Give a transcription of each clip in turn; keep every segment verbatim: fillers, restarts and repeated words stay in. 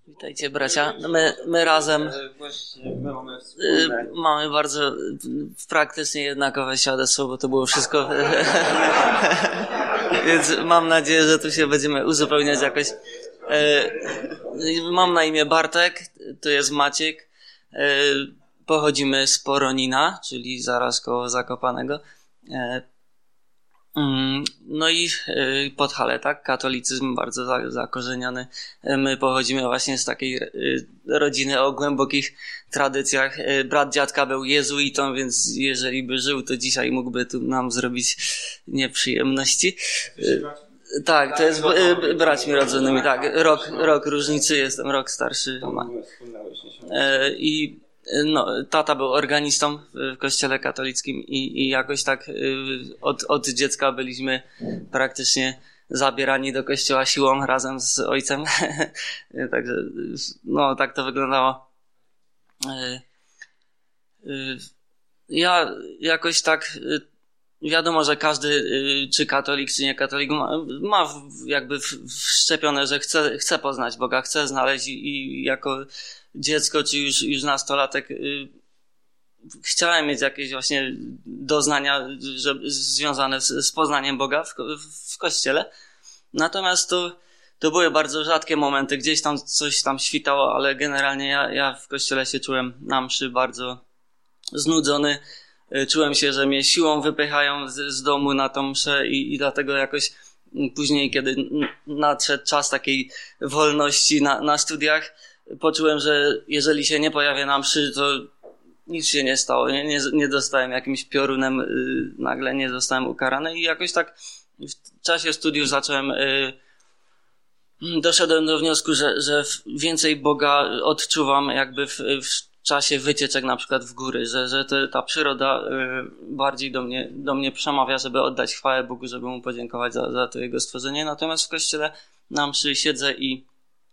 Witajcie bracia. My, my razem my mamy, wspólne. mamy bardzo praktycznie jednakowe świadectwo, bo to było wszystko. Więc mam nadzieję, że tu się będziemy uzupełniać jakoś. Mam na imię Bartek, to jest Maciek. Pochodzimy z Poronina, czyli zaraz koło Zakopanego. No i Podhale, tak? Katolicyzm bardzo zakorzeniony. My pochodzimy właśnie z takiej rodziny o głębokich tradycjach. Brat dziadka był jezuitą, więc jeżeli by żył, to dzisiaj mógłby tu nam zrobić nieprzyjemności. Tak, to jest braćmi rodzonymi, tak. Rok, rok różnicy, jestem rok starszy. I no, tata był organistą w kościele katolickim i, i jakoś tak od, od dziecka byliśmy praktycznie zabierani do kościoła siłą razem z ojcem. Także no, tak to wyglądało. Ja jakoś tak, wiadomo, że każdy, czy katolik, czy nie katolik, ma, ma jakby wszczepione, że chce, chce poznać Boga, chce znaleźć i, i jako dziecko, czy już, już nastolatek yy, chciałem mieć jakieś właśnie doznania że, związane z, z poznaniem Boga w, w, w kościele. Natomiast to, to były bardzo rzadkie momenty, gdzieś tam coś tam świtało, ale generalnie ja, ja w kościele się czułem na mszy bardzo znudzony. Yy, czułem się, że mnie siłą wypychają z, z domu na tą mszę i, i dlatego jakoś później, kiedy nadszedł czas takiej wolności na, na studiach, poczułem, że jeżeli się nie pojawię na mszy, to nic się nie stało. Nie, nie, nie dostałem jakimś piorunem, yy, nagle nie zostałem ukarany i jakoś tak w czasie studiów zacząłem, yy, doszedłem do wniosku, że, że więcej Boga odczuwam jakby w, w czasie wycieczek na przykład w góry, że, że to, ta przyroda yy, bardziej do mnie, do mnie przemawia, żeby oddać chwałę Bogu, żeby mu podziękować za, za to jego stworzenie. Natomiast w kościele na mszy siedzę i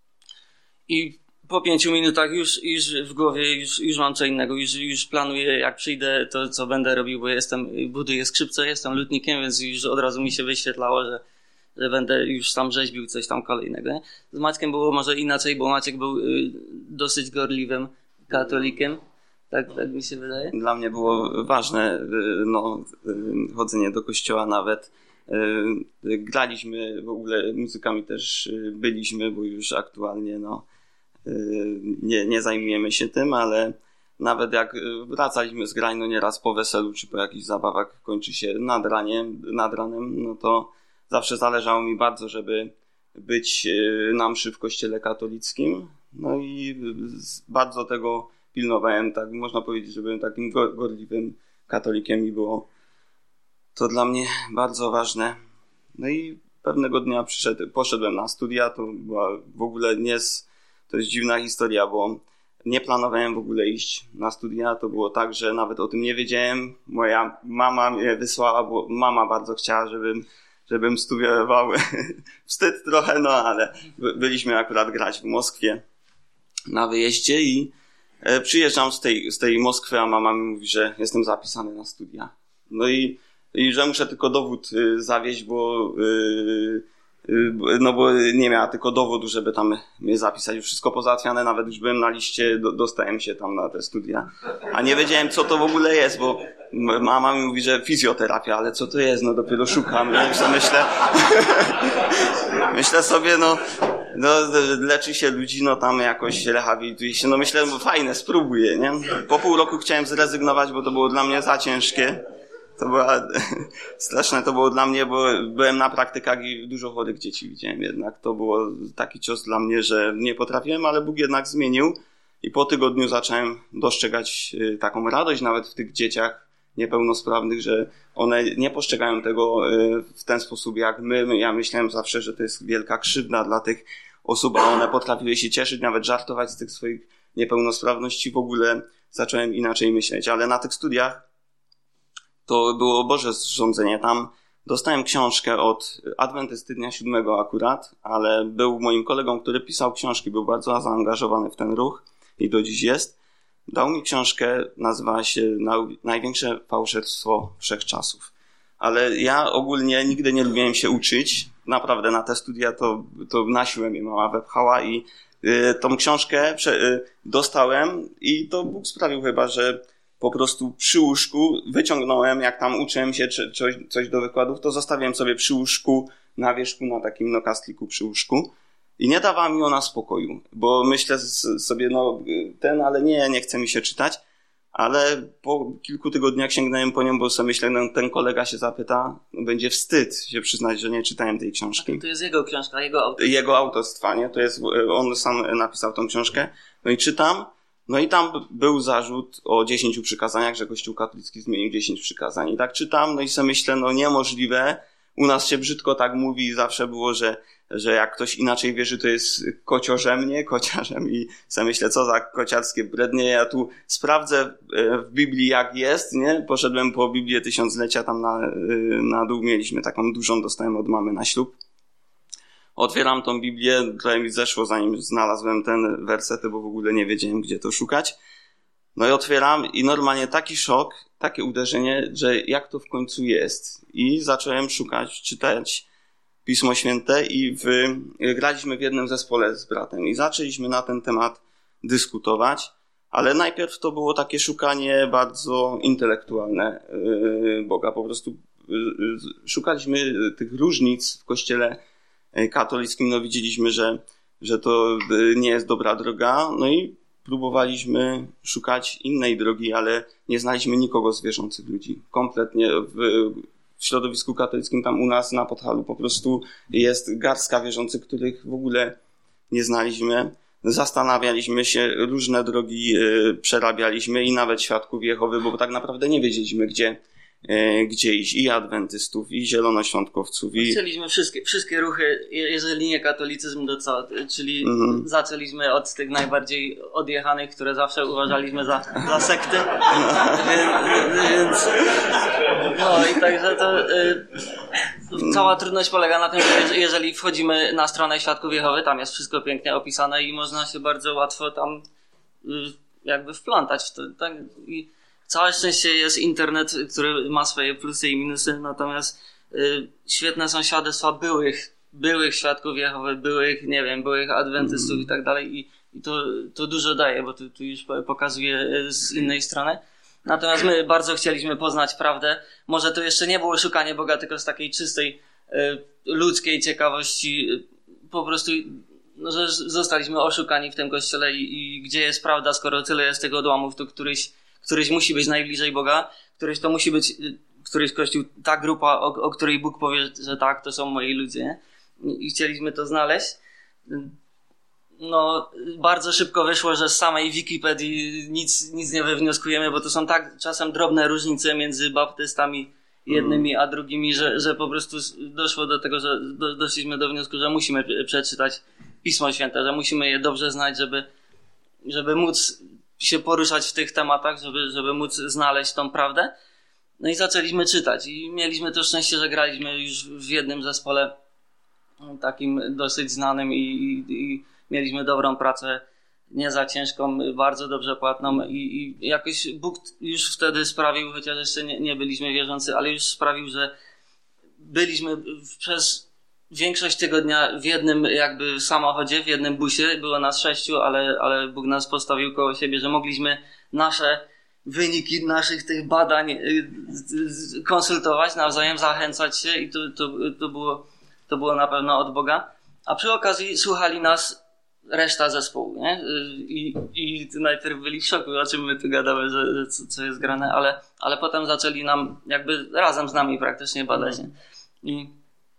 i po pięciu minutach już, już w głowie już, już mam co innego, już, już planuję, jak przyjdę, to co będę robił, bo jestem, buduję skrzypce, jestem lutnikiem, więc już od razu mi się wyświetlało, że, że będę już tam rzeźbił coś tam kolejnego. Nie? Z Maćkiem było może inaczej, bo Maciek był y, dosyć gorliwym katolikiem, tak, tak mi się wydaje. Dla mnie było ważne no, chodzenie do kościoła nawet. Graliśmy w ogóle, muzykami też byliśmy, bo już aktualnie no Nie, nie zajmujemy się tym, ale nawet jak wracaliśmy z grań, no nieraz po weselu czy po jakichś zabawach kończy się nad raniem, nad ranem, no to zawsze zależało mi bardzo, żeby być na mszy w kościele katolickim. No i bardzo tego pilnowałem, tak można powiedzieć, że byłem takim gorliwym katolikiem i było to dla mnie bardzo ważne. No i pewnego dnia przyszedł, poszedłem na studia, to była w ogóle nie z To jest dziwna historia, bo nie planowałem w ogóle iść na studia. To było tak, że nawet o tym nie wiedziałem. Moja mama mnie wysłała, bo mama bardzo chciała, żebym, żebym studiował. Wstyd trochę, no ale byliśmy akurat grać w Moskwie na wyjeździe i przyjeżdżam z tej, z tej Moskwy, a mama mi mówi, że jestem zapisany na studia. No i, i że muszę tylko dowód zawieźć, bo... Yy, No bo nie miała tylko dowodu, żeby tam mnie zapisać. Już wszystko pozałatwiane, nawet już byłem na liście, do, dostałem się tam na te studia. A nie wiedziałem, co to w ogóle jest, bo mama mi mówi, że fizjoterapia, ale co to jest? No dopiero szukam. Ja już myślę, myślę sobie, no, no leczy się ludzi, no tam jakoś rehabilituje się. No myślę, no fajne, spróbuję, nie? Po pół roku chciałem zrezygnować, bo to było dla mnie za ciężkie. To była straszne, to było dla mnie, bo byłem na praktykach i dużo chorych dzieci widziałem jednak. To było taki cios dla mnie, że nie potrafiłem, ale Bóg jednak zmienił i po tygodniu zacząłem dostrzegać taką radość nawet w tych dzieciach niepełnosprawnych, że one nie postrzegają tego w ten sposób jak my. Ja myślałem zawsze, że to jest wielka krzywda dla tych osób, a one potrafiły się cieszyć, nawet żartować z tych swoich niepełnosprawności. W ogóle zacząłem inaczej myśleć, ale na tych studiach to było Boże zrządzenie. Tam dostałem książkę od Adwentysty Dnia Siódmego akurat, ale był moim kolegą, który pisał książki, był bardzo zaangażowany w ten ruch i do dziś jest. Dał mi książkę, nazywała się Największe fałszerstwo wszechczasów. Ale ja ogólnie nigdy nie lubiłem się uczyć. Naprawdę na te studia to, to na siłę mnie mama wepchała i tą książkę dostałem i to Bóg sprawił chyba, że po prostu przy łóżku wyciągnąłem, jak tam uczyłem się czy, coś, coś do wykładów, to zostawiłem sobie przy łóżku, na wierzchu, na takim nokastliku przy łóżku i nie dawała mi ona spokoju, bo myślę sobie, no ten, ale nie, nie chce mi się czytać, ale po kilku tygodniach sięgnąłem po nią, bo sobie myślę, no, ten kolega się zapyta, no, będzie wstyd się przyznać, że nie czytałem tej książki. To jest jego książka, jego autorstwa. Jego autorstwa, nie? To jest, on sam napisał tą książkę, no i czytam. No i tam był zarzut o dziesięciu przykazaniach, że Kościół katolicki zmienił dziesięć przykazań. I tak czytam, no i sobie myślę, no niemożliwe. U nas się brzydko tak mówi i zawsze było, że, że jak ktoś inaczej wierzy, to jest kociorzem, nie? Kociarzem. I sobie myślę, co za kociarskie brednie. Ja tu sprawdzę w Biblii, jak jest, nie? Poszedłem po Biblię Tysiąclecia, tam na, na dół mieliśmy taką dużą, dostałem od mamy na ślub. Otwieram tą Biblię, trochę mi zeszło, zanim znalazłem ten wersety, bo w ogóle nie wiedziałem, gdzie to szukać. No i otwieram i normalnie taki szok, takie uderzenie, że jak to w końcu jest. I zacząłem szukać, czytać Pismo Święte i w, graliśmy w jednym zespole z bratem i zaczęliśmy na ten temat dyskutować, ale najpierw to było takie szukanie bardzo intelektualne Boga. Po prostu szukaliśmy tych różnic w Kościele katolickim, no widzieliśmy, że, że to nie jest dobra droga, no i próbowaliśmy szukać innej drogi, ale nie znaliśmy nikogo z wierzących ludzi. Kompletnie w, w środowisku katolickim, tam u nas na Podhalu po prostu jest garstka wierzących, których w ogóle nie znaliśmy. Zastanawialiśmy się, różne drogi y, przerabialiśmy i nawet Świadków Jehowy, bo tak naprawdę nie wiedzieliśmy, gdzie gdzie iść, i adwentystów, i zielonoświątkowców. I... Chcieliśmy wszystkie, wszystkie ruchy, jeżeli nie katolicyzm, to co? Czyli mm. zaczęliśmy od tych najbardziej odjechanych, które zawsze uważaliśmy za, za sekty. Więc no i także to y, cała trudność polega na tym, że jeżeli wchodzimy na stronę Świadków Jehowy, tam jest wszystko pięknie opisane i można się bardzo łatwo tam y, jakby wplątać w to. Tak? I całe szczęście jest internet, który ma swoje plusy i minusy, natomiast y, świetne są świadectwa byłych, byłych Świadków Jehowy, byłych, nie wiem, byłych adwentystów mm. i tak dalej i, i to, to dużo daje, bo tu, tu już pokazuje z innej strony. Natomiast my bardzo chcieliśmy poznać prawdę. Może to jeszcze nie było szukanie Boga, tylko z takiej czystej y, ludzkiej ciekawości, y, po prostu no, że zostaliśmy oszukani w tym kościele i, i gdzie jest prawda, skoro tyle jest tych odłamów, to któryś Któryś musi być najbliżej Boga, któryś to musi być, któryś kościół, ta grupa, o, o której Bóg powie, że tak, to są moi ludzie, nie? I chcieliśmy to znaleźć. No, bardzo szybko wyszło, że z samej Wikipedii nic, nic nie wywnioskujemy, bo to są tak czasem drobne różnice między baptystami jednymi a drugimi, że, że po prostu doszło do tego, że do, doszliśmy do wniosku, że musimy przeczytać Pismo Święte, że musimy je dobrze znać, żeby, żeby móc się poruszać w tych tematach, żeby, żeby móc znaleźć tą prawdę. No i zaczęliśmy czytać i mieliśmy to szczęście, że graliśmy już w jednym zespole takim dosyć znanym i, i, i mieliśmy dobrą pracę, nie za ciężką, bardzo dobrze płatną i, i jakoś Bóg już wtedy sprawił, chociaż jeszcze nie, nie byliśmy wierzący, ale już sprawił, że byliśmy przez większość tygodnia w jednym jakby samochodzie, w jednym busie, było nas sześciu, ale, ale Bóg nas postawił koło siebie, że mogliśmy nasze wyniki naszych tych badań konsultować, nawzajem zachęcać się i to, to, to, było, to było na pewno od Boga. A przy okazji słuchali nas reszta zespołu, nie? I, i najpierw byli w szoku, o czym my tu gadamy, że, że co, co jest grane, ale, ale potem zaczęli nam jakby razem z nami praktycznie badać, nie? I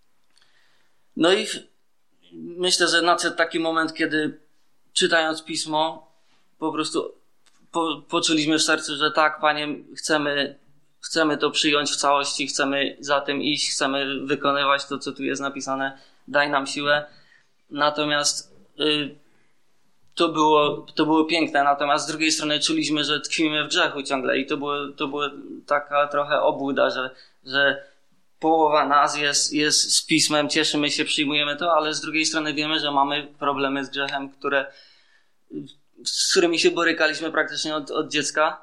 No i myślę, że nadszedł taki moment, kiedy czytając Pismo po prostu po, poczuliśmy w sercu, że tak, Panie, chcemy, chcemy to przyjąć w całości, chcemy za tym iść, chcemy wykonywać to, co tu jest napisane, daj nam siłę. Natomiast y, to było, to było piękne, natomiast z drugiej strony czuliśmy, że tkwimy w grzechu ciągle i to było, to było taka trochę obłuda, że, że połowa nas jest, jest z Pismem, cieszymy się, przyjmujemy to, ale z drugiej strony wiemy, że mamy problemy z grzechem, które, z którymi się borykaliśmy praktycznie od, od dziecka.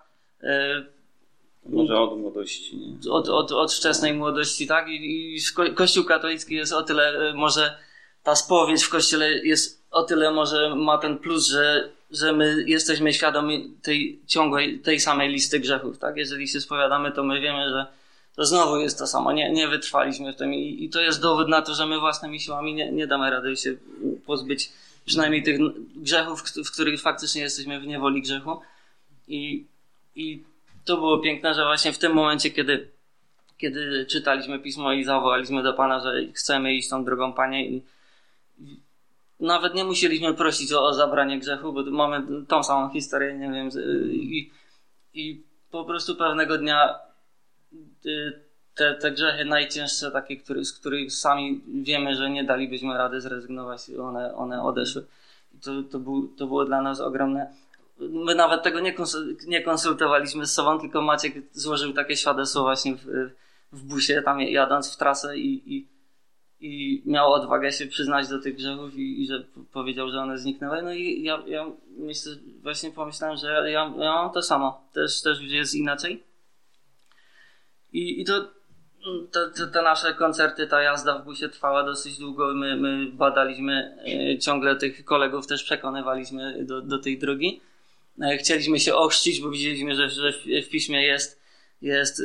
Może od młodości. Nie? Od, od, od wczesnej młodości, tak? I, i Kościół katolicki jest o tyle, może ta spowiedź w Kościele jest o tyle może ma ten plus, że, że my jesteśmy świadomi tej ciągłej, tej samej listy grzechów, tak? Jeżeli się spowiadamy, to my wiemy, że to znowu jest to samo, nie, nie wytrwaliśmy w tym i, i to jest dowód na to, że my własnymi siłami nie, nie damy rady się pozbyć przynajmniej tych grzechów, w których faktycznie jesteśmy w niewoli grzechu. I, i to było piękne, że właśnie w tym momencie, kiedy, kiedy czytaliśmy Pismo i zawołaliśmy do Pana, że chcemy iść tą drogą, Panie, i, i nawet nie musieliśmy prosić o, o zabranie grzechu, bo mamy tą samą historię, nie wiem, i, i po prostu pewnego dnia te, te grzechy najcięższe, takie, który, z których sami wiemy, że nie dalibyśmy rady zrezygnować, one, one odeszły. I to, to, był, to było dla nas ogromne. My nawet tego nie, konsul, nie konsultowaliśmy z sobą, tylko Maciek złożył takie świadectwo właśnie w, w busie, tam jadąc w trasę i, i, i miał odwagę się przyznać do tych grzechów i, i że powiedział, że one zniknęły. No i ja, ja myślę, właśnie pomyślałem, że ja, ja, ja mam to samo. Też, też jest inaczej. I, i to te, te, te nasze koncerty, ta jazda w busie trwała dosyć długo. My, my badaliśmy, e, ciągle tych kolegów też przekonywaliśmy do, do tej drogi. E, chcieliśmy się ochrzcić, bo widzieliśmy, że, że w, w piśmie jest, jest,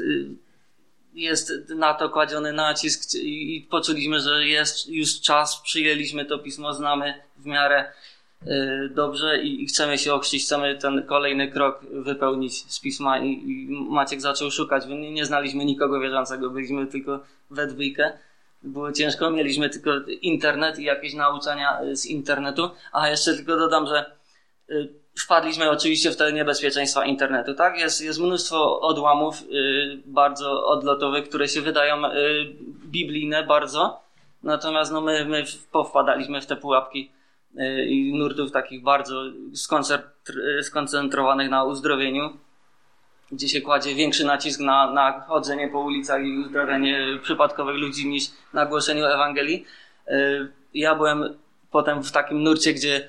jest na to kładziony nacisk i, i poczuliśmy, że jest już czas, przyjęliśmy to pismo, znamy w miarę e, dobrze i, i chcemy się ochrzcić, chcemy ten kolejny krok wypełnić z pisma i, i Maciek zaczął szukać. Nie, nie znaliśmy nikogo wierzącego, byliśmy tylko we dwójkę. Było ciężko, mieliśmy tylko internet i jakieś nauczania z internetu. A jeszcze tylko dodam, że y, wpadliśmy oczywiście w te niebezpieczeństwa internetu, tak? Jest, jest mnóstwo odłamów y, bardzo odlotowych, które się wydają y, biblijne bardzo. Natomiast no, my, my powpadaliśmy w te pułapki i nurtów takich bardzo skoncentrowanych na uzdrowieniu, gdzie się kładzie większy nacisk na, na chodzenie po ulicach i uzdrawianie przypadkowych ludzi niż na głoszeniu Ewangelii. Ja byłem potem w takim nurcie, gdzie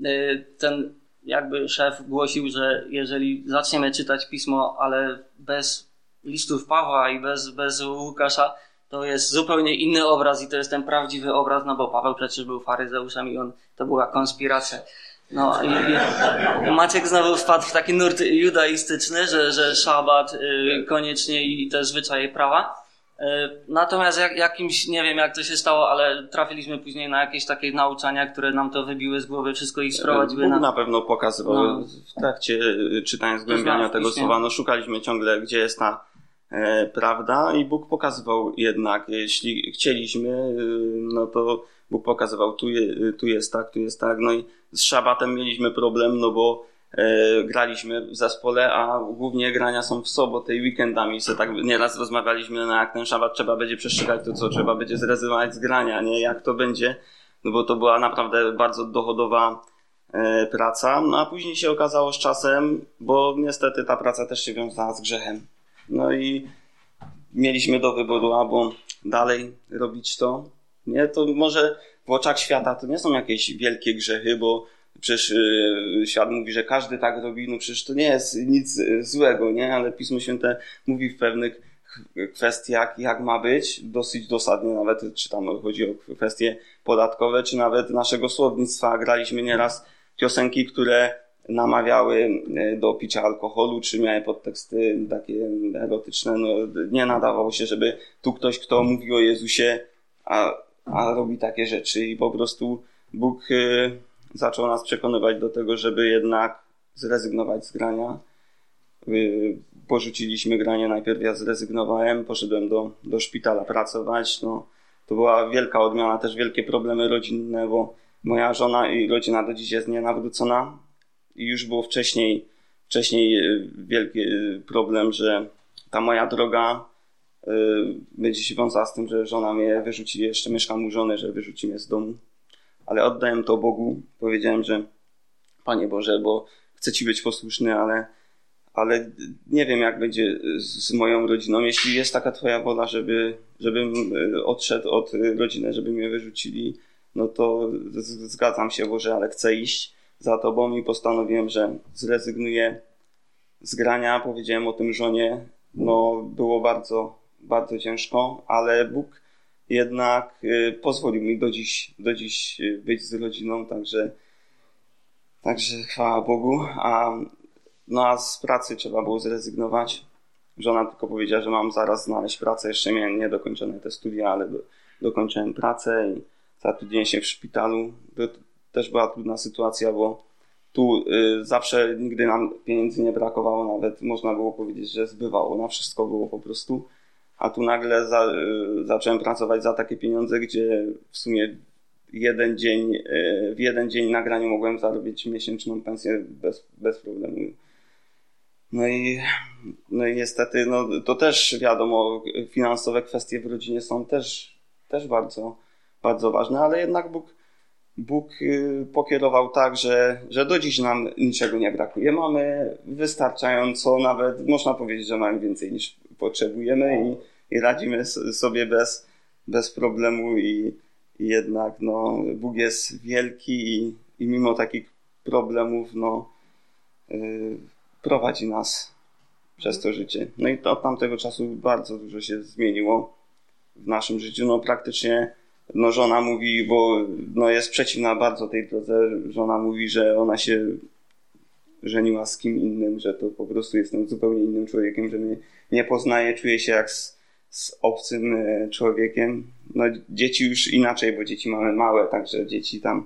ten jakby szef głosił, że jeżeli zaczniemy czytać Pismo, ale bez listów Pawła i bez, bez Łukasza, to jest zupełnie inny obraz i to jest ten prawdziwy obraz, no bo Paweł przecież był faryzeuszem i on, to była konspiracja. No i, i Maciek znowu wpadł w taki nurt judaistyczny, że, że szabat y, koniecznie i te zwyczaje prawa. Y, natomiast jak, jakimś, nie wiem jak to się stało, ale trafiliśmy później na jakieś takie nauczania, które nam to wybiły z głowy, wszystko ich sprowadziły. Bóg na... na pewno pokazywał no. w trakcie czytania, zgłębiania tego słowa, no szukaliśmy ciągle, gdzie jest ta e, prawda i Bóg pokazywał jednak, jeśli chcieliśmy, no to Bóg pokazywał, tu, je, tu jest tak, tu jest tak, no i z szabatem mieliśmy problem, no bo e, graliśmy w zespole, a głównie grania są w sobotę i weekendami. I sobie tak nieraz rozmawialiśmy, no jak ten szabat trzeba będzie przestrzegać, to co trzeba będzie zrezygnować z grania, nie? Jak to będzie? No bo to była naprawdę bardzo dochodowa e, praca. No a później się okazało z czasem, bo niestety ta praca też się wiązała z grzechem. No i mieliśmy do wyboru, albo dalej robić to, nie? To może w oczach świata to nie są jakieś wielkie grzechy, bo przecież yy, świat mówi, że każdy tak robi, no przecież to nie jest nic yy, złego, nie? Ale Pismo Święte mówi w pewnych kwestiach, jak ma być, dosyć dosadnie nawet, czy tam chodzi o kwestie podatkowe, czy nawet naszego słownictwa. Graliśmy nieraz piosenki, które namawiały do picia alkoholu, czy miały podteksty takie erotyczne, no nie nadawało się, żeby tu ktoś, kto mówi o Jezusie, a a robi takie rzeczy i po prostu Bóg y, zaczął nas przekonywać do tego, żeby jednak zrezygnować z grania. Y, porzuciliśmy granie, najpierw ja zrezygnowałem, poszedłem do, do szpitala pracować. No, to była wielka odmiana, też wielkie problemy rodzinne, bo moja żona i rodzina do dziś jest nienawrócona i już było wcześniej, wcześniej wielki problem, że ta moja droga będzie się wiązała z tym, że żona mnie wyrzuci, jeszcze mieszkam u żony, że wyrzuci mnie z domu. Ale oddałem to Bogu. Powiedziałem, że Panie Boże, bo chcę Ci być posłuszny, ale, ale nie wiem, jak będzie z, z moją rodziną. Jeśli jest taka Twoja wola, żeby, żebym odszedł od rodziny, żeby mnie wyrzucili, no to z, zgadzam się, Boże, ale chcę iść za Tobą i postanowiłem, że zrezygnuję z grania. Powiedziałem o tym żonie. No, było bardzo bardzo ciężko, ale Bóg jednak y, pozwolił mi do dziś, do dziś być z rodziną, także, także chwała Bogu. A, no a z pracy trzeba było zrezygnować. Żona tylko powiedziała, że mam zaraz znaleźć pracę. Jeszcze miałem niedokończone te studia, ale do, dokończyłem pracę i zatrudniłem się w szpitalu. To też była trudna sytuacja, bo tu y, zawsze nigdy nam pieniędzy nie brakowało, nawet można było powiedzieć, że zbywało, na wszystko było po prostu. A tu nagle za, y, zacząłem pracować za takie pieniądze, gdzie w sumie jeden dzień, y, w jeden dzień nagrania mogłem zarobić miesięczną pensję bez, bez problemu. No i, no i niestety, no to też wiadomo, finansowe kwestie w rodzinie są też, też bardzo, bardzo ważne, ale jednak Bóg, Bóg pokierował tak, że, że do dziś nam niczego nie brakuje. Mamy wystarczająco, nawet można powiedzieć, że mamy więcej niż potrzebujemy i, i radzimy sobie bez, bez problemu i, i jednak no, Bóg jest wielki i, i mimo takich problemów no, yy, prowadzi nas przez to życie. No i to od tamtego czasu bardzo dużo się zmieniło w naszym życiu. No praktycznie no żona mówi, bo no jest przeciwna bardzo tej drodze, żona mówi, że ona się żeniła z kim innym, że to po prostu jestem zupełnie innym człowiekiem, że mnie nie poznaje, czuję się jak z, z obcym człowiekiem. No dzieci już inaczej, bo dzieci mamy małe, także dzieci tam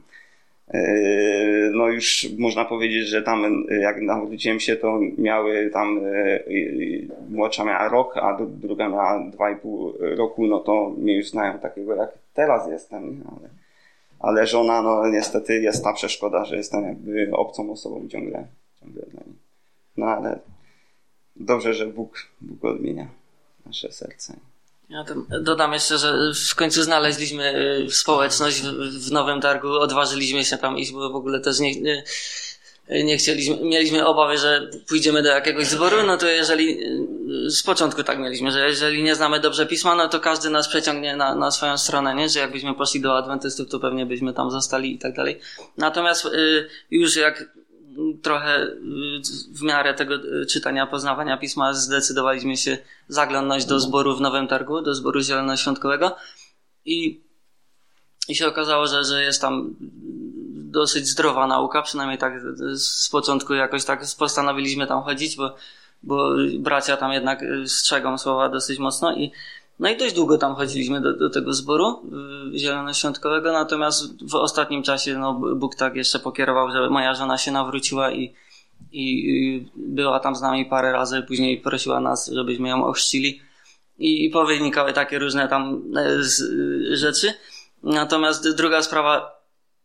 no już można powiedzieć, że tam jak nawróciłem się, to miały tam młodsza miała rok, a druga miała dwa i pół roku, no to mnie już znają takiego jak teraz jestem, ale, ale żona no niestety jest ta przeszkoda, że jestem jakby obcą osobą ciągle, ciągle dla niej. No ale dobrze, że Bóg, Bóg odmienia nasze serce. Ja tam dodam jeszcze, że w końcu znaleźliśmy społeczność w Nowym Targu, odważyliśmy się tam iść, bo w ogóle też nie, nie, nie chcieliśmy, mieliśmy obawy, że pójdziemy do jakiegoś zboru, no to jeżeli, z początku tak mieliśmy, że jeżeli nie znamy dobrze pisma, no to każdy nas przeciągnie na, na swoją stronę, nie, że jakbyśmy poszli do adwentystów, to pewnie byśmy tam zostali i tak dalej. Natomiast już jak trochę w miarę tego czytania, poznawania pisma zdecydowaliśmy się zaglądnąć do zboru w Nowym Targu, do zboru zielonoświątkowego i, i się okazało, że, że jest tam dosyć zdrowa nauka, przynajmniej tak z początku jakoś tak postanowiliśmy tam chodzić, bo, bo bracia tam jednak strzegą słowa dosyć mocno i no i dość długo tam chodziliśmy do, do tego zboru zielonoświątkowego, natomiast w ostatnim czasie no, Bóg tak jeszcze pokierował, że moja żona się nawróciła i, i, i była tam z nami parę razy, później prosiła nas, żebyśmy ją ochrzcili i, i powynikały takie różne tam z, rzeczy. Natomiast druga sprawa,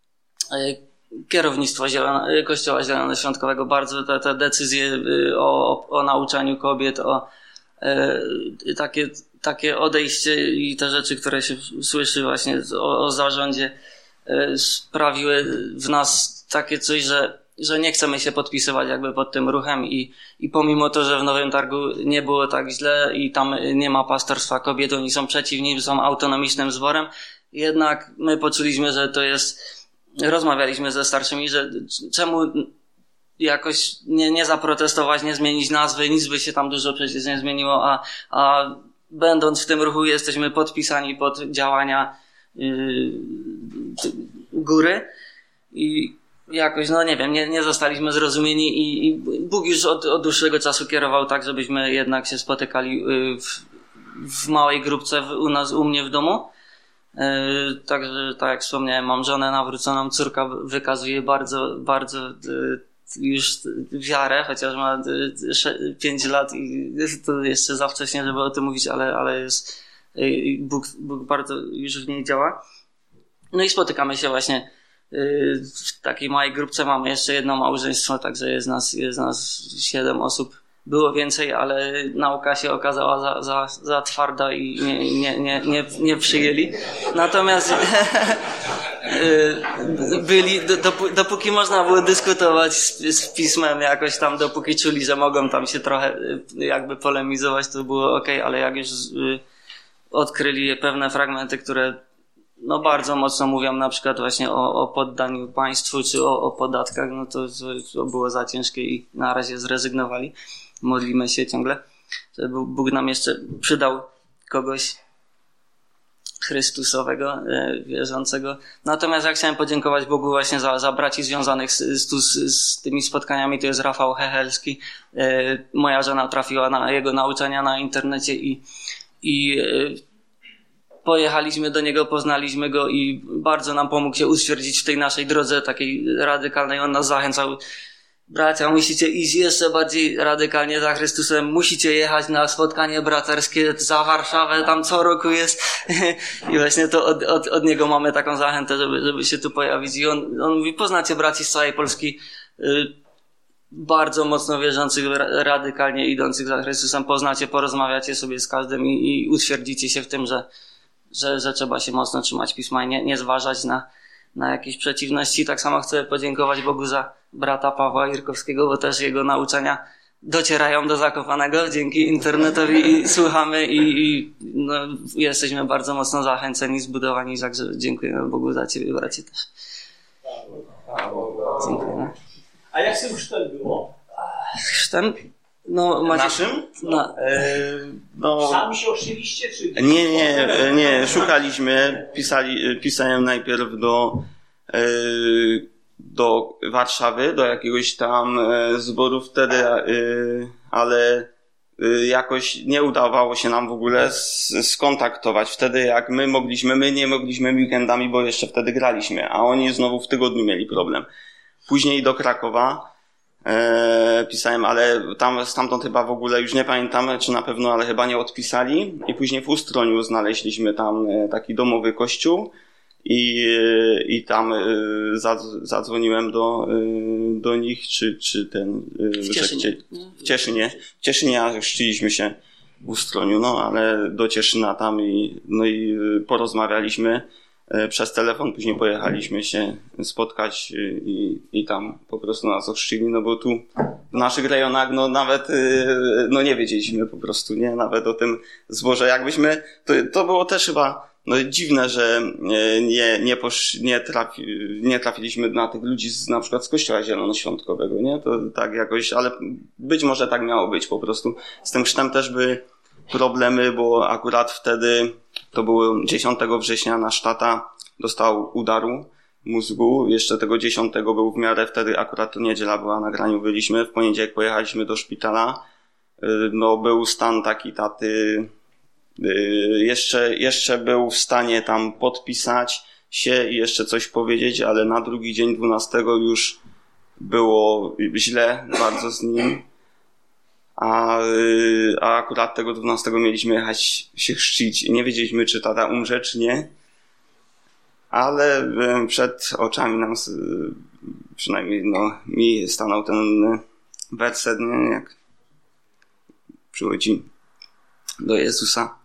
kierownictwo zielono, Kościoła Zielonoświątkowego, bardzo te, te decyzje o, o nauczaniu kobiet, o e, takie takie odejście i te rzeczy, które się słyszy właśnie o, o zarządzie, y, sprawiły w nas takie coś, że, że nie chcemy się podpisywać jakby pod tym ruchem i, i pomimo to, że w Nowym Targu nie było tak źle i tam nie ma pastorstwa kobiet, oni są przeciwni, są autonomicznym zborem, jednak my poczuliśmy, że to jest, rozmawialiśmy ze starszymi, że czemu jakoś nie, nie zaprotestować, nie zmienić nazwy, nic by się tam dużo przecież nie zmieniło, a, a będąc w tym ruchu jesteśmy podpisani pod działania yy, góry i jakoś, no nie wiem, nie, nie zostaliśmy zrozumieni i, i Bóg już od, od dłuższego czasu kierował tak, żebyśmy jednak się spotykali w, w małej grupce w, u nas, u mnie w domu. Yy, także, tak jak wspomniałem, mam żonę nawróconą, córka wykazuje bardzo, bardzo yy, już wiarę, chociaż ma pięć lat i to jeszcze za wcześnie, żeby o tym mówić, ale, ale jest, Bóg, Bóg bardzo już w niej działa. No i spotykamy się właśnie w takiej małej grupce, mamy jeszcze jedno małżeństwo, także jest nas, jest nas siedem osób. Było więcej, ale nauka się okazała za, za, za twarda i nie, nie, nie, nie, nie przyjęli. Natomiast byli, dopóki można było dyskutować z, z pismem jakoś tam, dopóki czuli, że mogą tam się trochę jakby polemizować, to było okej, ale jak już odkryli pewne fragmenty, które no bardzo mocno mówią na przykład właśnie o, o poddaniu państwu czy o, o podatkach, no to, to było za ciężkie i na razie zrezygnowali. Modlimy się ciągle, żeby Bóg nam jeszcze przydał kogoś Chrystusowego, wierzącego. Natomiast ja chciałem podziękować Bogu właśnie za, za braci związanych z, z, z, z tymi spotkaniami. To jest Rafał Hechelski. Moja żona trafiła na jego nauczania na internecie i, i pojechaliśmy do niego, poznaliśmy go i bardzo nam pomógł się utwierdzić w tej naszej drodze takiej radykalnej. On nas zachęcał: bracia, musicie iść jeszcze bardziej radykalnie za Chrystusem, musicie jechać na spotkanie braterskie za Warszawę, tam co roku jest. I właśnie to od, od, od niego mamy taką zachętę, żeby, żeby się tu pojawić. I on, on mówi: poznacie braci z całej Polski, y, bardzo mocno wierzących, radykalnie idących za Chrystusem, poznacie, porozmawiacie sobie z każdym i, i utwierdzicie się w tym, że, że, że trzeba się mocno trzymać Pisma i nie, nie zważać na, na jakieś przeciwności. Tak samo chcę podziękować Bogu za brata Pawła Irkowskiego, bo też jego nauczania docierają do Zakopanego dzięki internetowi i słuchamy i, i no, jesteśmy bardzo mocno zachęceni, zbudowani, także dziękujemy Bogu za ciebie, bracie, też. Dziękujemy. A jak z tym chrztem było? Chrztem? No, macie... Naszym? No. E, no. Sami się oczywiście, czy... Nie, nie, nie, szukaliśmy, pisali, pisałem najpierw do e, do Warszawy, do jakiegoś tam e, zboru wtedy, e, ale e, jakoś nie udawało się nam w ogóle s, skontaktować. Wtedy jak my mogliśmy, my nie mogliśmy weekendami, bo jeszcze wtedy graliśmy, a oni znowu w tygodniu mieli problem. Później do Krakowa e, pisałem, ale tam stamtąd chyba w ogóle już nie pamiętam, czy na pewno, ale chyba nie odpisali. I później w Ustroniu znaleźliśmy tam e, taki domowy kościół. I, i tam y, zadzwoniłem do, y, do nich, czy, czy ten... Y, w Cieszynie. W Cieszynie. W Cieszynie, a chrzciliśmy się w Ustroniu, no ale do Cieszyna tam i, no i porozmawialiśmy y, przez telefon, później pojechaliśmy się spotkać y, i, i tam po prostu nas ochrzcili, no bo tu w naszych rejonach no nawet y, no nie wiedzieliśmy po prostu, nie, nawet o tym zboże. Jakbyśmy, to, to było też chyba no dziwne, że nie, nie, posz, nie, trafi, nie trafiliśmy na tych ludzi z, na przykład z Kościoła Zielonoświątkowego, nie? To tak jakoś, ale być może tak miało być po prostu. Z tym chrztem też były problemy, bo akurat wtedy, to było dziesiątego września, nasz tata dostał udaru mózgu. Jeszcze tego dziesiątego był w miarę, wtedy akurat to niedziela była, na graniu byliśmy. W poniedziałek pojechaliśmy do szpitala. No był stan taki taty... Jeszcze, jeszcze był w stanie tam podpisać się i jeszcze coś powiedzieć, ale na drugi dzień dwunastego już było źle bardzo z nim. A, a akurat tego dwunastego mieliśmy jechać się chrzcić. Nie wiedzieliśmy, czy tata umrze, czy nie. Ale przed oczami nam, przynajmniej no, mi stanął ten werset, nie, jak przychodzi do Jezusa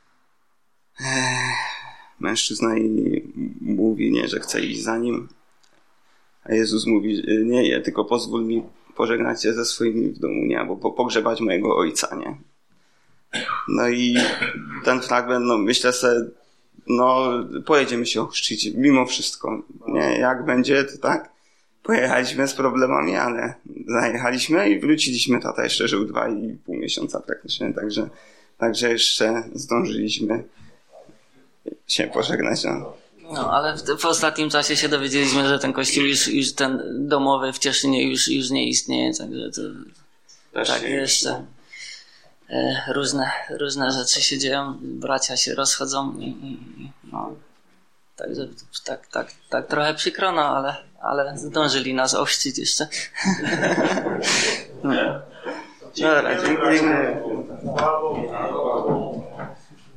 mężczyzna i mówi, nie, że chce iść za nim, a Jezus mówi, nie, nie, tylko pozwól mi pożegnać się ze swoimi w domu, nie, bo pogrzebać mojego ojca, nie. No i ten fragment, no myślę sobie, no pojedziemy się ochrzcić, mimo wszystko, nie, jak będzie, to tak, pojechaliśmy z problemami, ale zajechaliśmy i wróciliśmy, tata jeszcze żył dwa i pół miesiąca praktycznie, także, także jeszcze zdążyliśmy się pożegnać. No, no ale w, w ostatnim czasie się dowiedzieliśmy, że ten kościół już, już ten domowy w Cieszynie już, już nie istnieje, także to też tak jeszcze e, różne, różne rzeczy się dzieją, bracia się rozchodzą i, i no, także tak, tak, tak trochę przykro, no, ale, ale zdążyli nas ochrzcić jeszcze. No. Dobra, dziękuję.